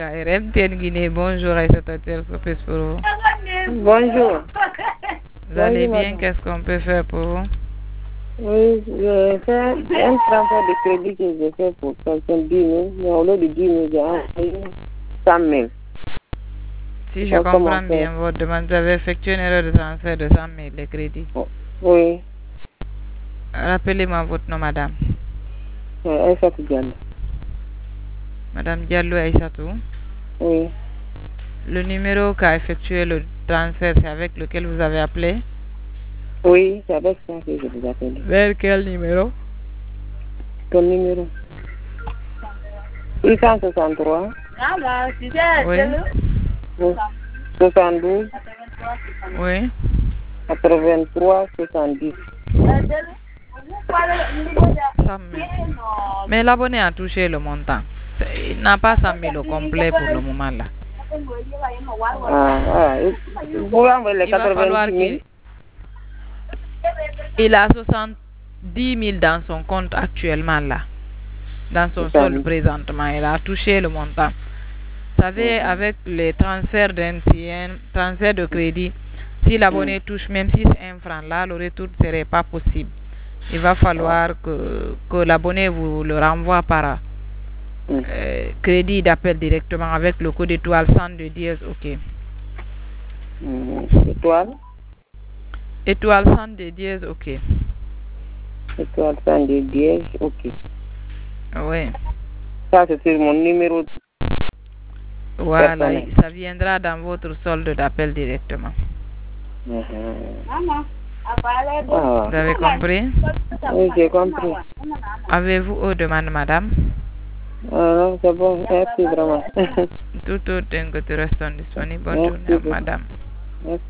KRM Guinée, bonjour Aïssata Sopes pour vous. Bonjour. Vous allez Bonjour, bien? madame. Qu'est-ce qu'on peut faire pour vous? Oui, j'ai fait un transfert de crédit que j'ai fait pour quelqu'un 10 000, mais au lieu de 10 000, j'ai envoyé 100 000. Si je Donc, comment comprends faire? bien votre demande, vous avez effectué une erreur de transfert de 100 000 de crédit. Oui, Rappelez-moi votre nom, madame. Aïssatou Diallo. Madame Diallo Aïssatou. Oui, Le numéro qu'a effectué le transfert, c'est avec lequel vous avez appelé? oui, c'est avec ça que je vous appelle. Vers quel numéro? Ton numéro 663 Oui. 72 Oui. 83 70. 100 000. Mais l'abonné a touché le montant. Il n'a pas 100 000 au complet pour le moment là. Vous pouvez envoyer les Il va falloir 90 000. qu'il a 70 000 dans son compte actuellement là. Dans son C'est ça, solde oui. présentement, il a touché le montant. Vous savez, avec les transferts d'NCN, transferts de crédit, si l'abonné touche même si c'est 1 franc, là, le retour ne serait pas possible. Il va falloir que l'abonné vous le renvoie par crédit d'appel directement avec le code étoile 102 dièse OK. Étoile Étoile 102 dièse OK. Étoile 102 dièse, ok. Oui. Ça, c'est sur mon numéro Voilà, personnel. ça viendra dans votre solde d'appel directement. Vous avez compris? Oui, j'ai compris. Avez-vous autre demande, madame? Non, c'est bon, merci vraiment. Tout autre que tu restes disponible. Bonne Merci journée, beaucoup. madame. Merci.